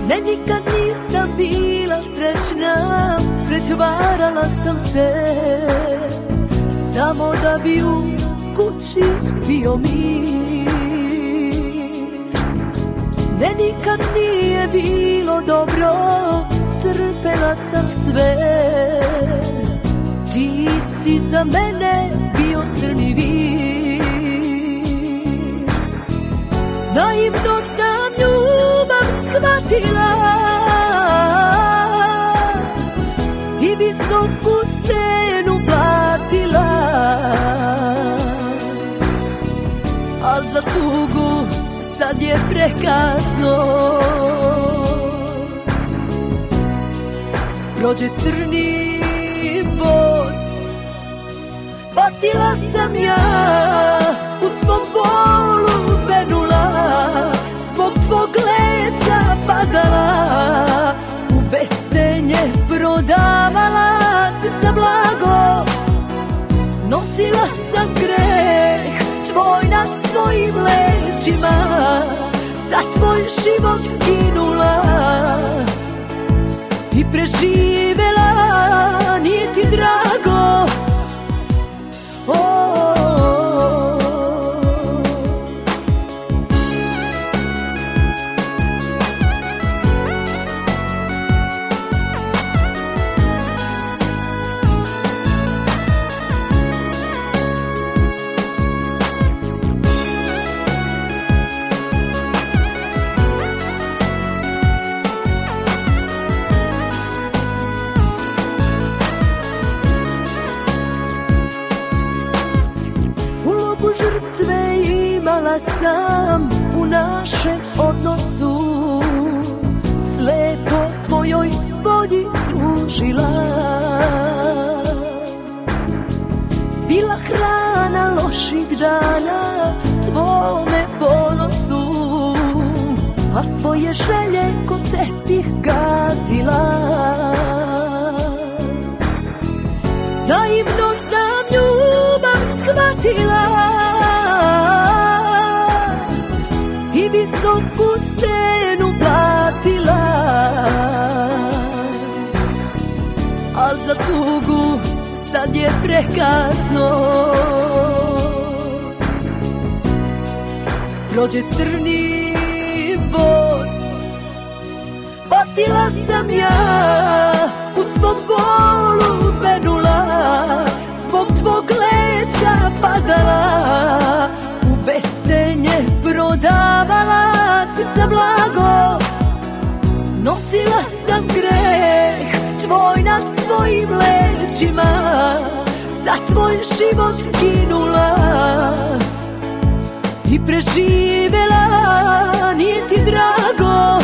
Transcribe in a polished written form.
Ne, nikad nisam bila srećna, pretvarala sam se samo da bi u kući bio mir. Ne, nikad nije bilo dobro, trpela sam sve. Ti si za mene bio crni vir. Naivno sam ljubav shvatila i visoku cenu platila, al za tugu sad je prekasno. Prođe crni bos, patila sam ja, u svom bolu penula, zbog tvog leca padala, u bescenje prodavala srca blago. Nosila sam greh tvoj na svojim leđima, za tvoj život ginula i preživela, nije ti drago. Žrtve imala sam u našem odnosu, slepo tvojoj volji služila. Bila hrana loših dana tvome ponosu, a svoje želje ko tepih gazila. Naivno sam ljubav shvatila i visoku cenu platila, al za tugu sad je prekasno. Prođe crni bos, patila sam ja, u svom bolu penula, zbog tvog leca padala, u bescenje prodavala srca blago. Nosila sam greh tvoj na svojim leđima, za tvoj život ginula i preživela, nije ti drago.